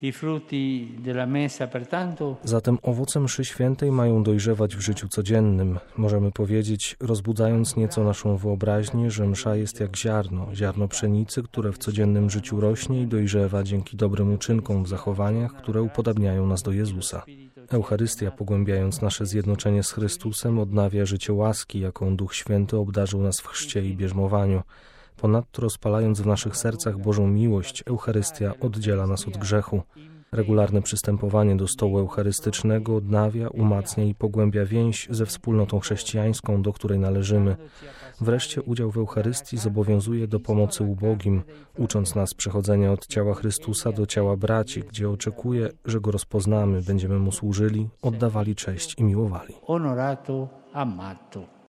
Zatem owoce mszy świętej mają dojrzewać w życiu codziennym. Możemy powiedzieć, rozbudzając nieco naszą wyobraźnię, że msza jest jak ziarno pszenicy, które w codziennym życiu rośnie i dojrzewa dzięki dobrym uczynkom w zachowaniach, które upodabniają nas do Jezusa. Eucharystia, pogłębiając nasze zjednoczenie z Chrystusem, odnawia życie łaski, jaką Duch Święty obdarzył nas w chrzcie i bierzmowaniu. Ponadto rozpalając w naszych sercach Bożą miłość, Eucharystia oddziela nas od grzechu. Regularne przystępowanie do stołu eucharystycznego odnawia, umacnia i pogłębia więź ze wspólnotą chrześcijańską, do której należymy. Wreszcie udział w Eucharystii zobowiązuje do pomocy ubogim, ucząc nas przechodzenia od ciała Chrystusa do ciała braci, gdzie oczekuje, że Go rozpoznamy, będziemy Mu służyli, oddawali cześć i miłowali.